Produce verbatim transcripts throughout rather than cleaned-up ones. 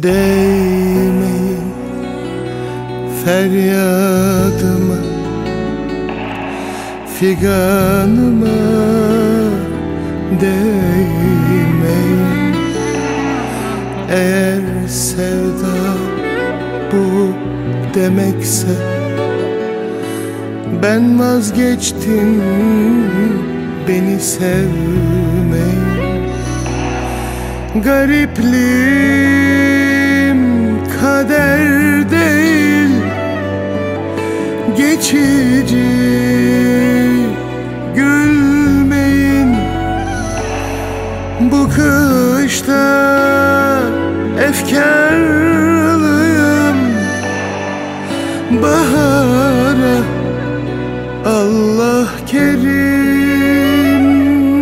Değmeyin feryadıma, figanıma değmeyin. Eğer sevda bu demekse ben vazgeçtim, beni sevmeyin. Garipliğim kader değil, geçici, gülmeyin. Bu kışta efkarlıyım, bahara Allah kerim.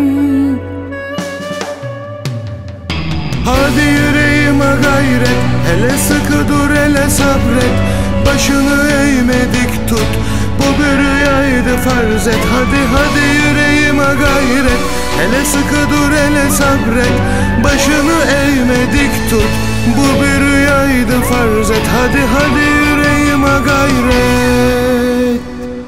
Hadi yüreğime gayret, hele sıkı dur, hele sabret. Başını eğmedik tut, bu bir rüyaydı farz et. Hadi hadi yüreğime gayret, hele sıkı dur, hele sabret. Başını eğmedik tut, bu bir rüyaydı farz et. Hadi hadi yüreğime gayret.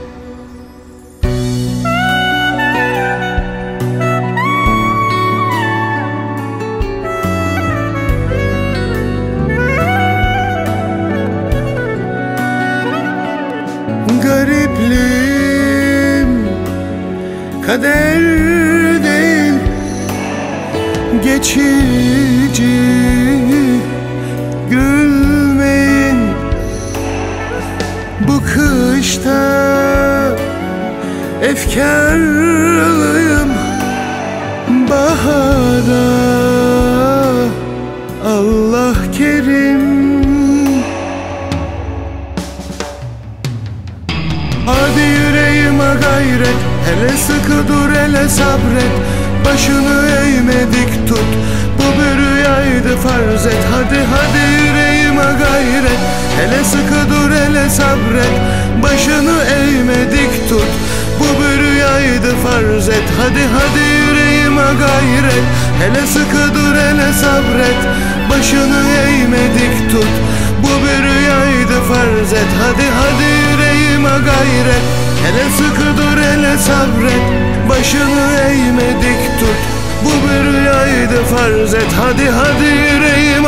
Garipliğim kader değil, geçici, gülmeyin. Bu kışta efkarlıyım, bahara Allah kerim. Hadi yüreğime gayret, hele sıkı dur, hele sabret. Başını eğmedik tut, bu bir rüyaydı farz et. Hadi hadi yüreğime gayret, hele sıkı dur, hele sabret. Başını eğmedik tut, bu bir rüyaydı farz et. Hadi hadi yüreğime gayret, hele sıkı dur, hele sabret. Başını eğmedik tut, bu bir rüyaydı farz et. Hadi hadi yüreğime gayret, hele sıkı dur, hele sabret. Başını eğmedik tut, bu bir rüyaydı farz et. Hadi hadi yüreğime